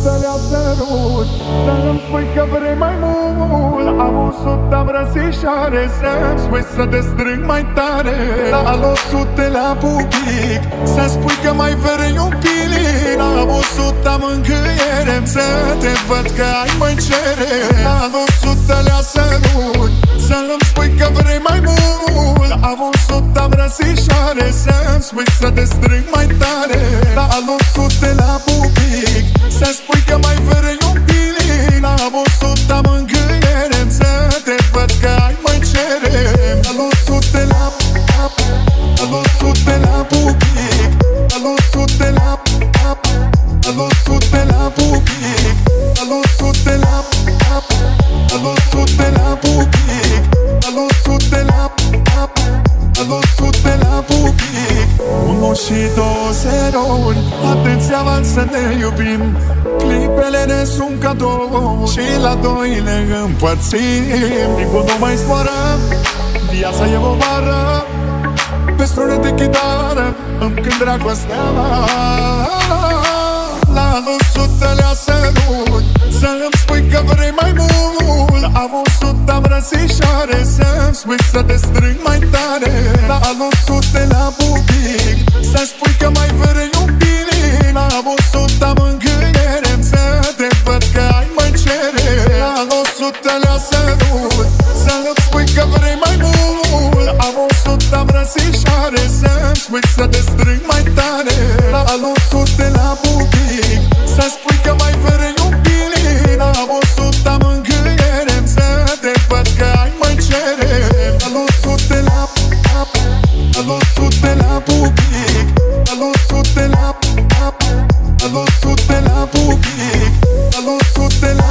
100 le-a sărut, să-mi spui că vrei mai mult. Am 100 îmbrățișare, să-mi spui să te strâng mai tare. Al 100 la pupic, să-mi spui că mai vrei un pilic. Am 100 mângâiere, să te văd că ai mâncere. Al 100 le-a sărut, să-mi spui că vrei mai mult. Am 100 îmbrățișare, să-mi spui să te strâng mai tare. Al 100 la pupic, să-mi spui că mai vrei un pilic. Am 100 mângâiere, să te văd că ai mâncere. Al 100 la al 100 la pupic, al 100 la al 100 la pupic, al 100 la al 100 la pupic, al 100 la al 100 la pupic. 1 și 2 zerouri, atenția avanță să ne iubim. Clipele ne sunt cadou și la 2 le împărțim. Timpul nu mai zboară, viața e o vară. Pe strune de chitară îmi cânt dragostea. La 100 le-a sărut, să-mi spui că vrei mai mult. Am 100 îmbrățișare, să-mi spui să te strâng mai tare. La 100 la pupic, să-mi spui că mai vrei un pilic. Am 100 mângâiere, să te văd că ai mâncere. La 100 le-a sărut, să-mi spui că vrei mai mult. Am 100 îmbrățișare, să-mi spui să te strâng mai tare. La 100 la pupic, să-mi spui că mai vrei un pilic. Am 100 mângâiere, să te văd că ai mâncere. La 100 la al 100 la pupic, al 100 la al 100 la pupic, al 100 la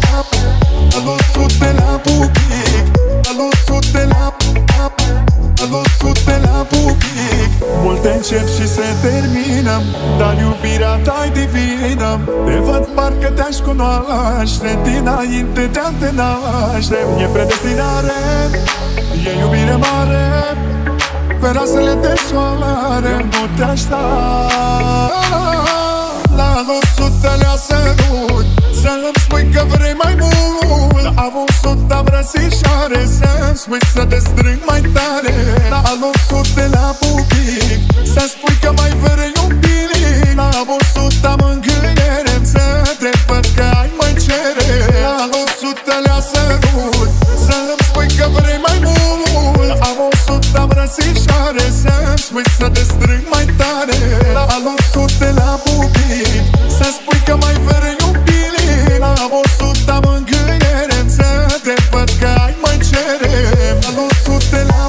al 100 la pupic, al 100 la al 100 la pupic. Multe încep și se termină, dar iubirea ta-i divină. Te văd parcă te-aș cunoaște dinainte de a te naște. E predestinare, e iubire mare, pe razele de soare nu te aștept. La 100 le-a sărut, să-mi spui că vrei mai mult. Am 100 îmbrățișare, să-mi spui să te strâng mai tare. La 100 la pupic, să-mi spui că mai vrei un pilic. Am 100 mângâiere, să te văd că ai mâncere. La 100 le-a sărut, să-mi spui că vrei mai mult. Am 100 îmbrățișare, să-mi spui să te strâng mai tare. La 100 la pupic, să-mi spui că mai vrei un pilic. Am 100 mângâiere, să te văd că ai mâncere. La 100 la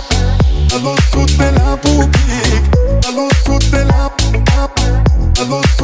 al 100 la pupic, al 100 la al 100